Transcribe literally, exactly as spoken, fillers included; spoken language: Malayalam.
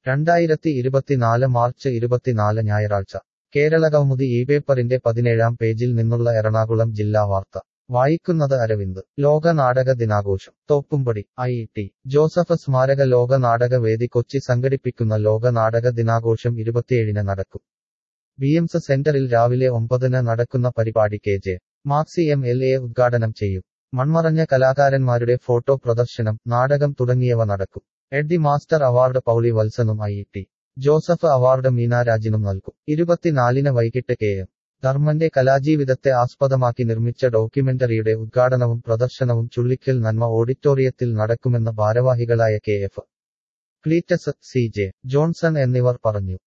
രണ്ടായിരത്തി ഇരുപത്തിനാല് മാർച്ച് ഇരുപത്തിനാല് ഞായറാഴ്ച കേരളകൗമുദി ഈ പേപ്പറിന്റെ പതിനേഴാം പേജിൽ നിന്നുള്ള എറണാകുളം ജില്ലാ വാർത്ത വായിക്കുന്നത് അരവിന്ദ് ലോക നാടക ദിനാഘോഷം തോപ്പുംപടി ഐ ടി ജോസഫ് സ്മാരക ലോക നാടക വേദി കൊച്ചി സംഘടിപ്പിക്കുന്ന ലോക നാടക ദിനാഘോഷം ഇരുപത്തിയേഴിന് നടക്കും ബി എംസ് സെന്ററിൽ രാവിലെ ഒമ്പതിന് നടക്കുന്ന പരിപാടി K J Maxy M L A ഉദ്ഘാടനം ചെയ്യും മൺമറഞ്ഞ കലാകാരന്മാരുടെ ഫോട്ടോ പ്രദർശനം നാടകം തുടങ്ങിയവ നടക്കും എഡ്ഡി മാസ്റ്റർ അവാർഡ് പൗളി വത്സനും ഐ ടി ജോസഫ് അവാർഡ് മീനാരാജിനും നൽകും ഇരുപത്തിനാലിന് വൈകിട്ട് കെ എം ധർമ്മന്റെ കലാജീവിതത്തെ ആസ്പദമാക്കി നിർമ്മിച്ച ഡോക്യുമെന്ററിയുടെ ഉദ്ഘാടനവും പ്രദർശനവും ചുള്ളിക്കൽ നന്മ ഓഡിറ്റോറിയത്തിൽ നടക്കുമെന്ന് ഭാരവാഹികളായ K F Cleetus C J Johnson എന്നിവർ പറഞ്ഞു.